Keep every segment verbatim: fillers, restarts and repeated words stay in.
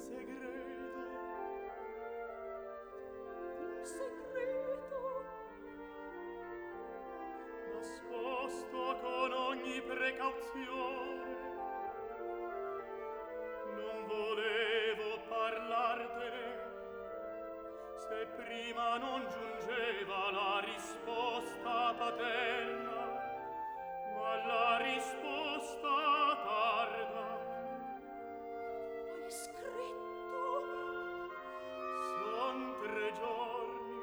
segreto, un segreto nascosto con ogni precauzione. Non volevo parlartene se prima non giungeva la risposta paterna, ma la risposta tarda. Hai scritto? Son tre giorni,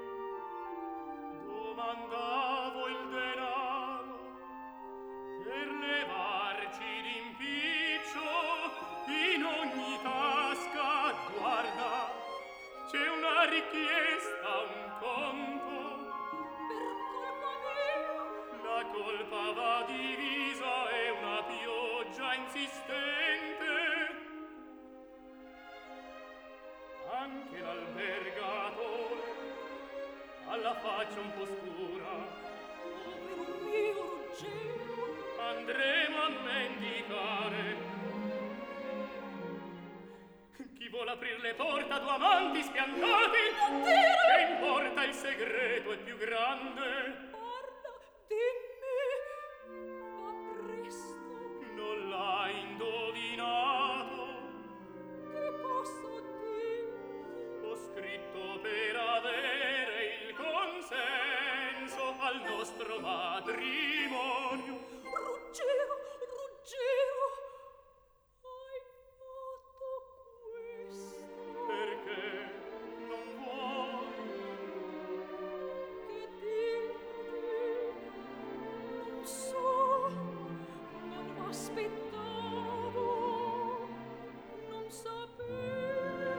domandavo il denaro per levarci d'impiccio in ogni tasca. Guarda, c'è una richiesta, un conto. Per colpa mia? La colpa va divisa, è una pioggia insistente. Anche l'albergatore alla faccia un po' scura. Povero mio Ruggero, Andremo a mendicare. Chi vuol aprir le porte a due amanti spiantati? non dire! Che importa, il segreto è più grande. Parla, dimmi, va presto. Non l'hai indovinato. Che posso dire? Ho scritto per avere il consenso al nostro matrimonio. Ruggero, Ruggero, hai fatto questo? Perché non vuoi? Che dirti? Non so, non m'aspettavo, non sapevo,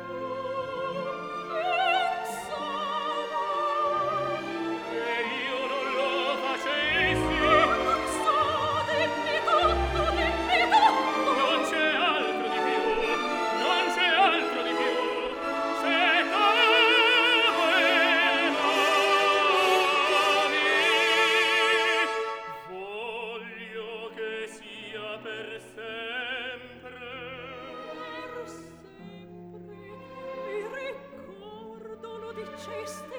pensavo. E io non lo facessi. Non so, dimmi tutto, dimmi tutto. Non c'è altro di più, non c'è altro di più. Se tu me voglio che sia per sempre. Per sempre mi ricordo lo dicesti